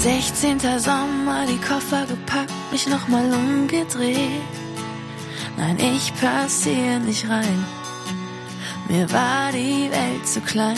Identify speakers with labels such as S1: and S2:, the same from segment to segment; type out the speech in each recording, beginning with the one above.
S1: 16. Sommer, die Koffer gepackt, mich nochmal umgedreht. Nein, ich pass hier nicht rein, mir war die Welt zu klein.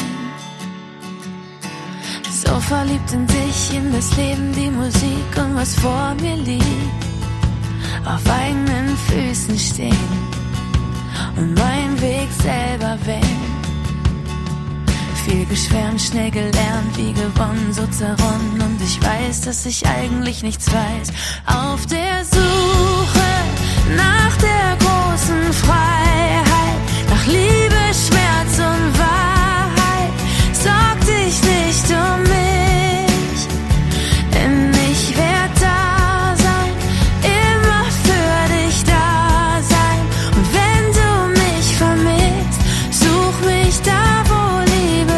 S1: So verliebt in dich, in das Leben, die Musik und was vor mir liegt. Auf eigenen Füßen stehen und meinen Weg selber wählen. Viel geschwärmt, schnell gelernt, wie gewonnen, so zerronnen. Und ich weiß, dass ich eigentlich nichts weiß. Auf der Suche nach der großen Freiheit, nach Liebe, Schmerz und Wahrheit, sorg dich nicht um mich, denn ich werd da sein, immer für dich da sein. Und wenn du mich vermisst, such mich da, wo Liebe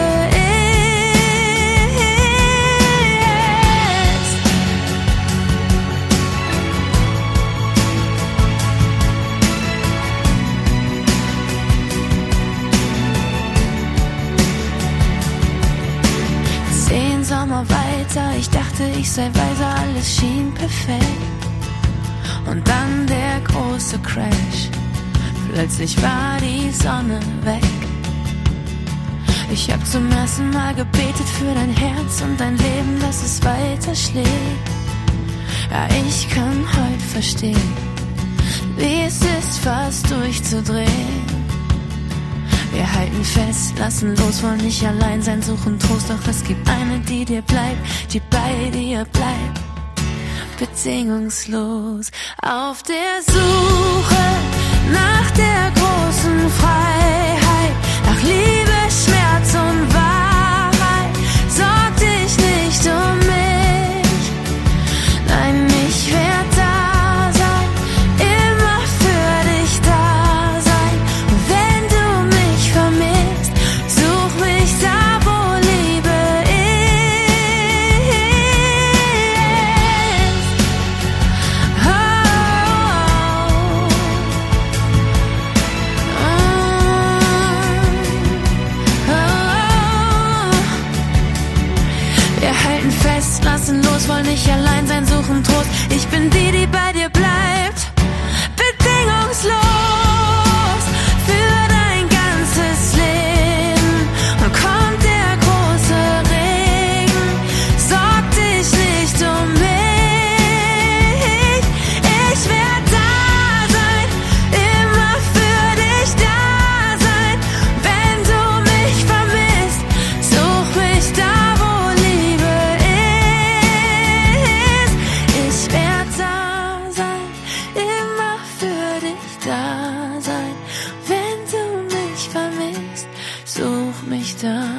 S1: ist. Zehn Sommer weiter, ich dachte, ich sei weiser, alles schien perfekt. Und dann der große Crash, plötzlich war die Sonne weg. Ich hab zum ersten Mal gebetet für dein Herz und dein Leben, dass es weiter schlägt. Ja, ich kann heute verstehen, wie es ist, fast durchzudrehen. Wir halten fest, lassen los, wollen nicht allein sein, suchen Trost, doch es gibt eine, die dir bleibt, die bei dir bleibt, bedingungslos. Auf der Suche nach der großen Freiheit, nach Liebe, Schmerz und Wahrheit, sorg dich nicht um mich, nein, ich werd da sein, immer für dich da sein. Und wenn du mich vermisst, such mich da, wo Liebe ist. Oh, oh, oh. Wir halten fest, lassen los, wollen nicht allein sein, suchen Trost. Ich bin die, die bei dir bleibt, bedingungslos für dein ganzes Leben. Und kommt der große Regen, sorg dich nicht um mich. Ich werd da sein, immer für dich da sein. Wenn du mich vermisst, such mich da, wo Liebe ist. Ich werd da sein, immer für dich da sein. Wenn du mich vermisst, such mich da.